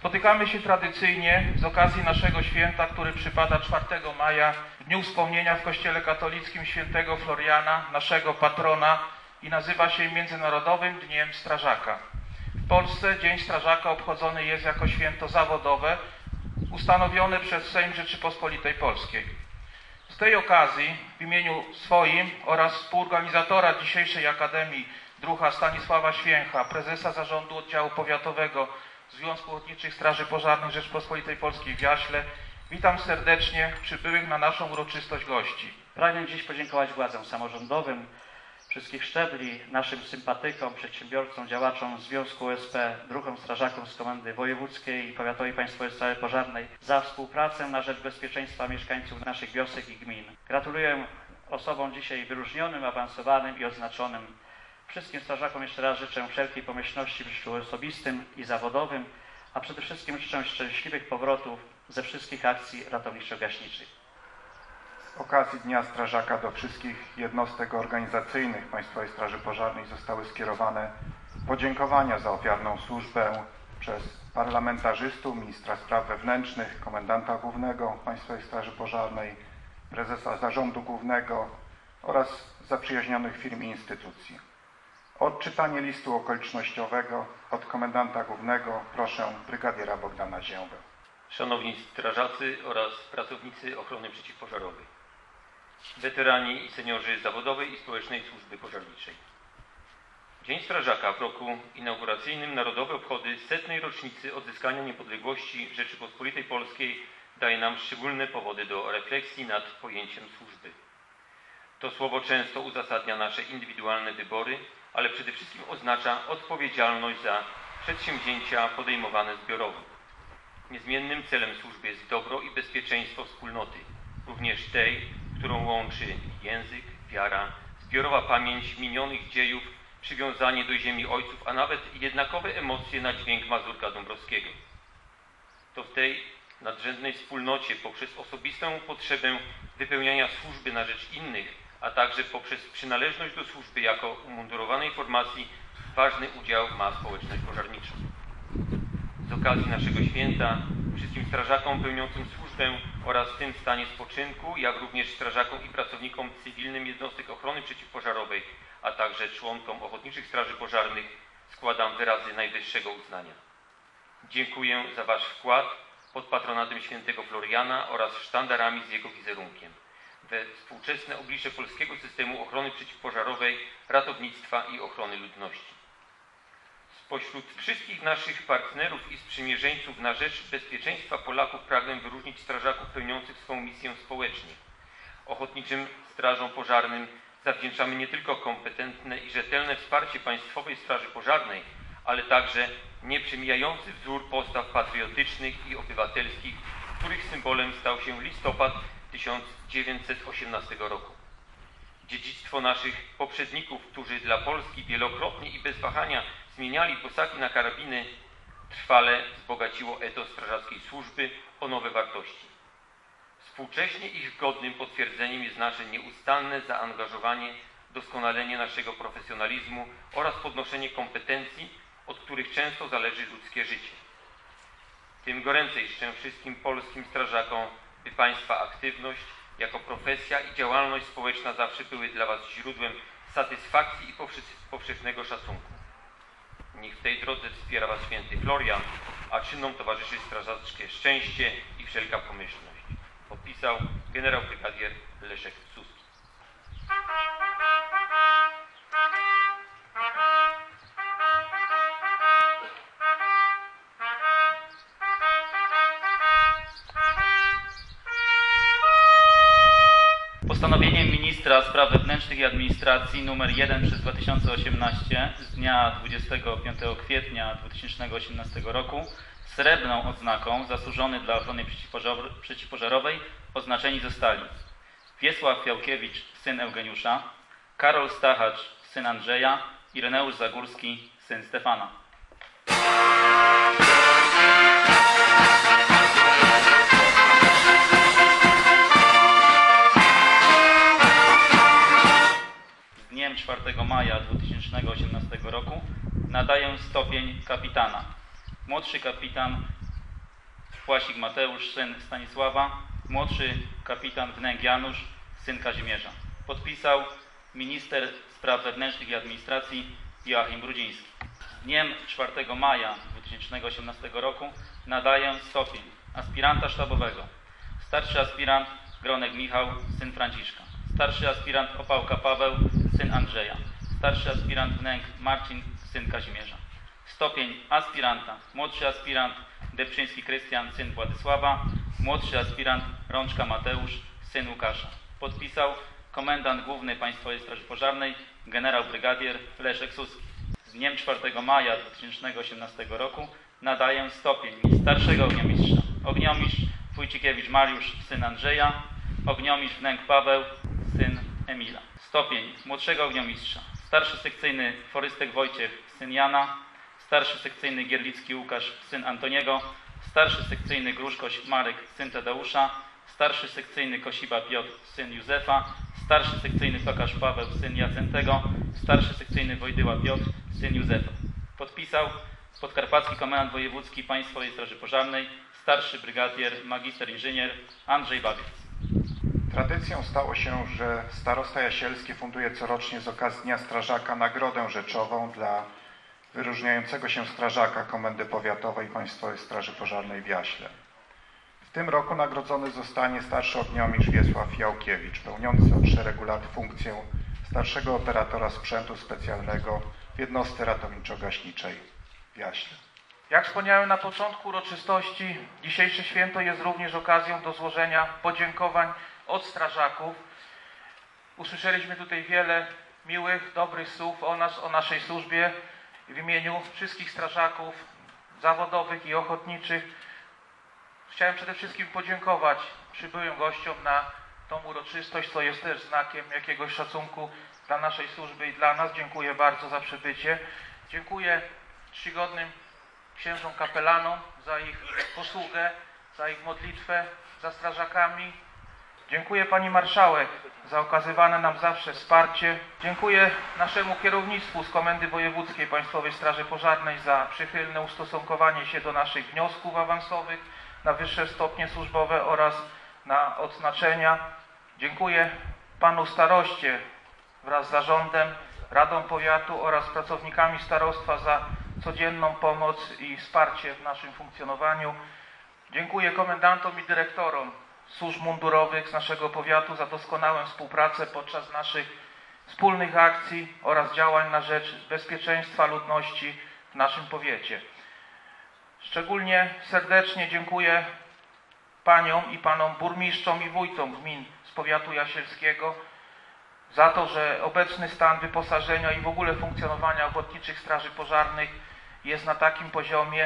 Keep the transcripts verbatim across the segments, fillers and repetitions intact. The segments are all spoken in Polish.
Spotykamy się tradycyjnie z okazji naszego święta, który przypada czwartego maja, w dniu wspomnienia w Kościele katolickim świętego Floriana, naszego patrona, i nazywa się Międzynarodowym Dniem Strażaka. W Polsce Dzień Strażaka obchodzony jest jako święto zawodowe, ustanowione przez Sejm Rzeczypospolitej Polskiej. Z tej okazji w imieniu swoim oraz współorganizatora dzisiejszej Akademii druha Stanisława Święcha, prezesa Zarządu Oddziału Powiatowego Związku Ochotniczych Straży Pożarnych Rzeczypospolitej Polskiej w Jaśle, witam serdecznie przybyłych na naszą uroczystość gości. Pragnę dziś podziękować władzom samorządowym wszystkich szczebli, naszym sympatykom, przedsiębiorcom, działaczom Związku O S P, druhom strażakom z Komendy Wojewódzkiej i Powiatowej Państwowej Straży Pożarnej za współpracę na rzecz bezpieczeństwa mieszkańców naszych wiosek i gmin. Gratuluję osobom dzisiaj wyróżnionym, awansowanym i odznaczonym. Wszystkim strażakom jeszcze raz życzę wszelkiej pomyślności w życiu osobistym i zawodowym, a przede wszystkim życzę szczęśliwych powrotów ze wszystkich akcji ratowniczo-gaśniczych. Z okazji Dnia Strażaka do wszystkich jednostek organizacyjnych Państwowej Straży Pożarnej zostały skierowane podziękowania za ofiarną służbę przez parlamentarzystów, ministra spraw wewnętrznych, komendanta głównego Państwowej Straży Pożarnej, prezesa Zarządu Głównego oraz zaprzyjaźnionych firm i instytucji. O odczytanie listu okolicznościowego od komendanta głównego proszę brygadiera Bogdana Ziębę. Szanowni strażacy oraz pracownicy ochrony przeciwpożarowej, weterani i seniorzy zawodowej i społecznej służby pożarniczej. Dzień Strażaka w roku inauguracyjnym Narodowe Obchody setnej rocznicy odzyskania niepodległości Rzeczypospolitej Polskiej daje nam szczególne powody do refleksji nad pojęciem służby. To słowo często uzasadnia nasze indywidualne wybory, ale przede wszystkim oznacza odpowiedzialność za przedsięwzięcia podejmowane zbiorowo. Niezmiennym celem służby jest dobro i bezpieczeństwo wspólnoty, również tej, którą łączy język, wiara, zbiorowa pamięć minionych dziejów, przywiązanie do ziemi ojców, a nawet jednakowe emocje na dźwięk Mazurka Dąbrowskiego. To w tej nadrzędnej wspólnocie poprzez osobistą potrzebę wypełniania służby na rzecz innych, a także poprzez przynależność do służby jako umundurowanej formacji ważny udział ma społeczność pożarnicza. Z okazji naszego święta wszystkim strażakom pełniącym służbę oraz w tym stanie spoczynku, jak również strażakom i pracownikom cywilnym jednostek ochrony przeciwpożarowej, a także członkom Ochotniczych Straży Pożarnych składam wyrazy najwyższego uznania. Dziękuję za Wasz wkład pod patronatem świętego Floriana oraz sztandarami z jego wizerunkiem we współczesne oblicze polskiego systemu ochrony przeciwpożarowej, ratownictwa i ochrony ludności. Spośród wszystkich naszych partnerów i sprzymierzeńców na rzecz bezpieczeństwa Polaków pragnę wyróżnić strażaków pełniących swą misję społecznie. Ochotniczym strażom pożarnym zawdzięczamy nie tylko kompetentne i rzetelne wsparcie Państwowej Straży Pożarnej, ale także nieprzemijający wzór postaw patriotycznych i obywatelskich, których symbolem stał się listopad tysiąc dziewięćset osiemnastego roku. Dziedzictwo naszych poprzedników, którzy dla Polski wielokrotnie i bez wahania zmieniali posagi na karabiny, trwale wzbogaciło etos strażackiej służby o nowe wartości. Współcześnie ich godnym potwierdzeniem jest nasze nieustanne zaangażowanie, doskonalenie naszego profesjonalizmu oraz podnoszenie kompetencji, od których często zależy ludzkie życie. Tym goręcej życzę wszystkim polskim strażakom, by Państwa aktywność jako profesja i działalność społeczna zawsze były dla Was źródłem satysfakcji i powszechnego szacunku. Niech w tej drodze wspiera Was święty Florian, a czynom towarzyszy strażackie szczęście i wszelka pomyślność. Podpisał generał brygadier Leszek Suski. Postanowieniem ministra spraw wewnętrznych i administracji nr jeden przez dwa tysiące osiemnaście z dnia dwudziestego piątego kwietnia dwa tysiące osiemnastego roku srebrną odznaką zasłużony dla ochrony przeciwpożarowej oznaczeni zostali Wiesław Fiałkiewicz, syn Eugeniusza, Karol Stachacz, syn Andrzeja, Ireneusz Zagórski, syn Stefana. Z dniem czwartego maja dwa tysiące osiemnastego roku nadaję stopień kapitana. Młodszy kapitan Płasik Mateusz, syn Stanisława, młodszy kapitan Wnęk Janusz, syn Kazimierza. Podpisał minister spraw wewnętrznych i administracji Joachim Brudziński. Z dniem czwartego maja dwa tysiące osiemnastego roku nadaję stopień aspiranta sztabowego. Starszy aspirant Gronek Michał, syn Franciszka. Starszy aspirant Opałka Paweł, syn Andrzeja. Starszy aspirant Wnęk Marcin, syn Kazimierza. Stopień aspiranta. Młodszy aspirant Debczyński Krystian, syn Władysława. Młodszy aspirant Rączka Mateusz, syn Łukasza. Podpisał komendant główny Państwowej Straży Pożarnej, generał brygadier Leszek Suski. Z dniem czwartego maja dwa tysiące osiemnastego roku nadaję stopień starszego ogniomistrza. Ogniomistrz Wójcikiewicz Mariusz, syn Andrzeja. Ogniomistrz Wnęk Paweł, syn Emila. Stopień młodszego ogniomistrza. Starszy sekcyjny Forystek Wojciech, syn Jana. Starszy sekcyjny Gierlicki Łukasz, syn Antoniego. Starszy sekcyjny Gruszkoś Marek, syn Tadeusza. Starszy sekcyjny Kosiba Piotr, syn Józefa. Starszy sekcyjny Tokarz Paweł, syn Jacentego. Starszy sekcyjny Wojdyła Piotr, syn Józefa. Podpisał podkarpacki komendant wojewódzki Państwowej Straży Pożarnej, starszy brygadier, magister inżynier Andrzej Babiec. Tradycją stało się, że starosta jasielski funduje corocznie z okazji Dnia Strażaka nagrodę rzeczową dla wyróżniającego się strażaka Komendy Powiatowej Państwowej Straży Pożarnej w Jaśle. W tym roku nagrodzony zostanie starszy ogniomistrz Wiesław Jałkiewicz, pełniący od szeregu lat funkcję starszego operatora sprzętu specjalnego w jednostce ratowniczo-gaśniczej w Jaśle. Jak wspomniałem na początku uroczystości, dzisiejsze święto jest również okazją do złożenia podziękowań od strażaków. Usłyszeliśmy tutaj wiele miłych, dobrych słów o nas, o naszej służbie. W imieniu wszystkich strażaków zawodowych i ochotniczych chciałem przede wszystkim podziękować przybyłym gościom na tą uroczystość, co jest też znakiem jakiegoś szacunku dla naszej służby i dla nas. Dziękuję bardzo za przybycie. Dziękuję czcigodnym księżom kapelanom za ich posługę, za ich modlitwę, za strażakami. Dziękuję Pani Marszałek za okazywane nam zawsze wsparcie. Dziękuję naszemu kierownictwu z Komendy Wojewódzkiej Państwowej Straży Pożarnej za przychylne ustosunkowanie się do naszych wniosków awansowych na wyższe stopnie służbowe oraz na odznaczenia. Dziękuję Panu Staroście wraz z zarządem, Radą Powiatu oraz pracownikami starostwa za codzienną pomoc i wsparcie w naszym funkcjonowaniu. Dziękuję komendantom i dyrektorom służb mundurowych z naszego powiatu za doskonałą współpracę podczas naszych wspólnych akcji oraz działań na rzecz bezpieczeństwa ludności w naszym powiecie. Szczególnie serdecznie dziękuję paniom i panom burmistrzom i wójtom gmin z powiatu jasielskiego za to, że obecny stan wyposażenia i w ogóle funkcjonowania ochotniczych straży pożarnych jest na takim poziomie.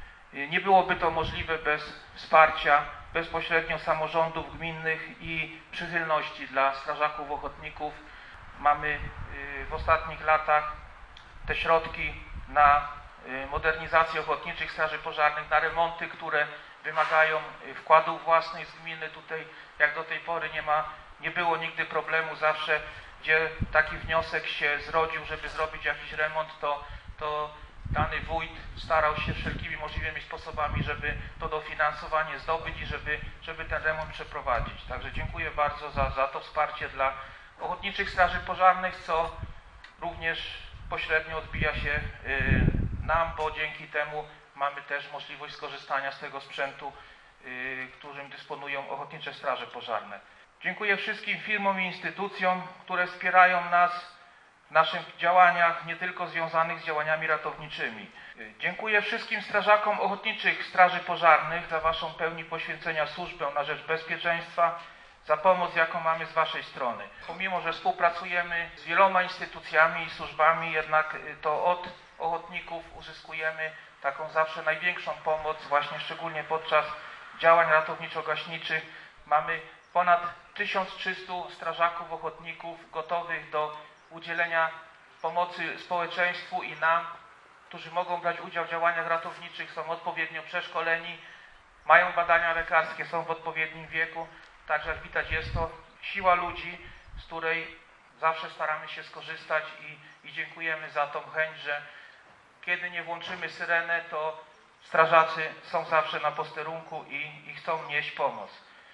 Nie byłoby to możliwe bez wsparcia bezpośrednio samorządów gminnych i przychylności dla strażaków ochotników. Mamy w ostatnich latach te środki na modernizację ochotniczych straży pożarnych, na remonty, które wymagają wkładów własnych z gminy. Tutaj jak do tej pory nie ma, nie było nigdy problemu. Zawsze, gdzie taki wniosek się zrodził, żeby zrobić jakiś remont, to, to dany wójt starał się wszelkimi możliwymi sposobami, żeby to dofinansowanie zdobyć i żeby, żeby ten remont przeprowadzić. Także dziękuję bardzo za, za to wsparcie dla ochotniczych straży pożarnych, co również pośrednio odbija się y, nam, bo dzięki temu mamy też możliwość skorzystania z tego sprzętu, y, którym dysponują ochotnicze straże pożarne. Dziękuję wszystkim firmom i instytucjom, które wspierają nas w naszych działaniach, nie tylko związanych z działaniami ratowniczymi. Dziękuję wszystkim strażakom ochotniczych straży pożarnych za Waszą pełni poświęcenia służbę na rzecz bezpieczeństwa, za pomoc, jaką mamy z Waszej strony. Pomimo, że współpracujemy z wieloma instytucjami i służbami, jednak to od ochotników uzyskujemy taką zawsze największą pomoc, właśnie szczególnie podczas działań ratowniczo-gaśniczych. Mamy ponad tysiąc trzysta strażaków ochotników gotowych do udzielenia pomocy społeczeństwu i nam, którzy mogą brać udział w działaniach ratowniczych, są odpowiednio przeszkoleni, mają badania lekarskie, są w odpowiednim wieku. Także jak widać, jest to siła ludzi, z której zawsze staramy się skorzystać i, i dziękujemy za tą chęć, że kiedy nie włączymy syrenę, to Strażacy są zawsze na posterunku i, i chcą nieść pomoc.